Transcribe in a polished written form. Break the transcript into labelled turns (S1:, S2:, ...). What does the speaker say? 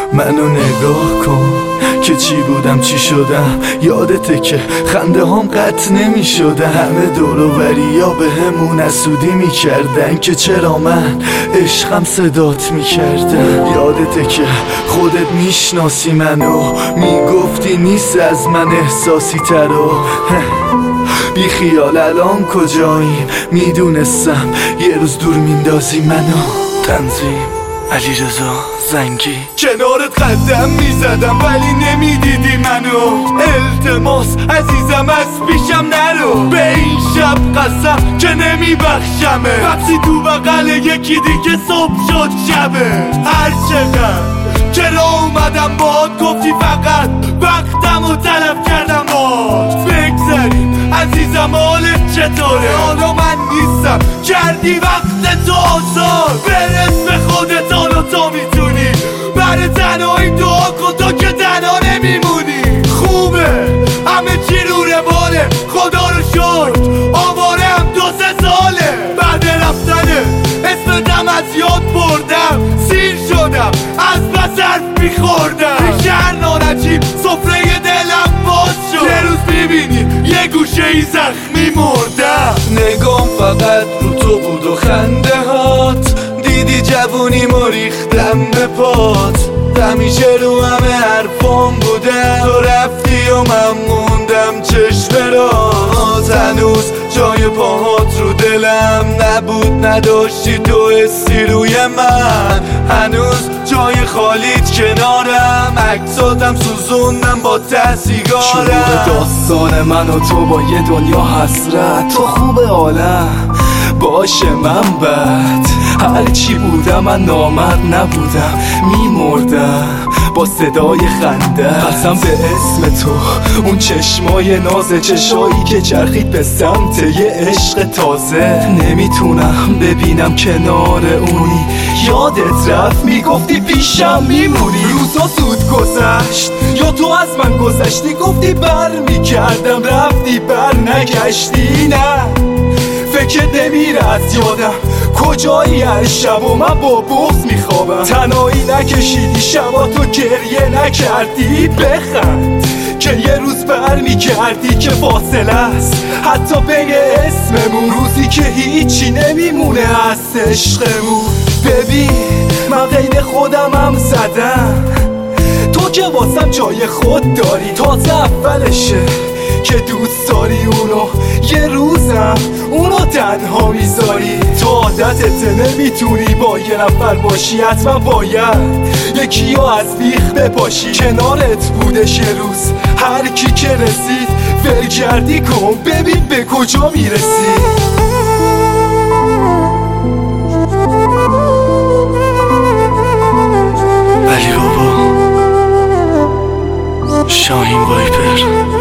S1: منو نگاه کن که چی بودم چی شدم. یادته که خنده هم قطع نمی شده. همه دوروبری یا به همون اسودی می کردن که چرا من عشقم صدات می کردن. یادته که خودت میشناسی منو، میگفتی نیست از من احساسی ترو. بی خیال الان کجاییم؟ میدونستم یه روز دور میندازی منو. تنظیم علیرضا زنگی. کنارت قدم میزدم ولی نمیدیدی منو. التماس عزیزم از پیشم نرو. به این شب قسم که نمیبخشمه. ببسی تو بغل یکی دیگه صبح شد شبه. هر چقدر که راه اومدم باد گفتی فقط وقتم و طلب کردم باد. بگذاریم عزیزم حالت چطوره؟ حالا من نیستم کردی وقت تو آزاد. برس به خودت حالا تا میتونی. برای تنهایی دعا کن تا که تنها نمیمونی. خوبه همه چی رو رواله خدا رو شکر. آواره هم 2-3 ساله. بعد رفتنه اسمتم از یاد بردم. سیر شدم از بس حرف میخوردم. شهر نانجیب سفره دلم باز شد. یه روز میبینی یه گوشه ای زخمی مردم. نگام فقط رو تو بود و خنده هات. دیدی جوونیمو ریختم به پات. همیشه رو همه حرفام بودم. تو رفتی و من موندم چشم راست. هنوز جای پاهات رو دلم نبود. نداشتی تو حسی روی من. هنوز جای خالیت کنارم. عکساتم سوزوندم با سیگارم. شروع داستان من و تو با یه دنیا حسرت. تو خوب عالم باشه من بد. هرچی بودم من نامرد نبودم. میمردم با صدای خنده. قسم به اسم تو اون چشمای نازه. چشایی که چرخید به سمت یه عشق تازه. نمیتونم ببینم کنار اونی. یادت رفت میگفتی پیشم میمونی. روزا زود گذشت یا تو از من گذشتی. گفتی بر میکردم رفتی بر نگشتی. نه فکر نمیره از یادم کجایی هر شب و من با بغض میخوابم. تنهایی نکشیدی شبا تو گریه نکردی. بخند که یه روز بر میکردی که فاصله است حتی بین اسممون. روزی که هیچی نمیمونه از عشقمون. ببین من قید خودم هم زدم. تو که واسم جای خود داری. تازه اولشه که دوست داری اونو. یه روزم اونو تنها میذاری. تو عادتت نمیتونی با یه نفر باشی. حتما باید یکی رو از بیخ بپاشی. کنارت بودش یه روز هر کی که رسید. ولگردی کن ببین به کجا میرسی. ولی بابا شاهین وایپر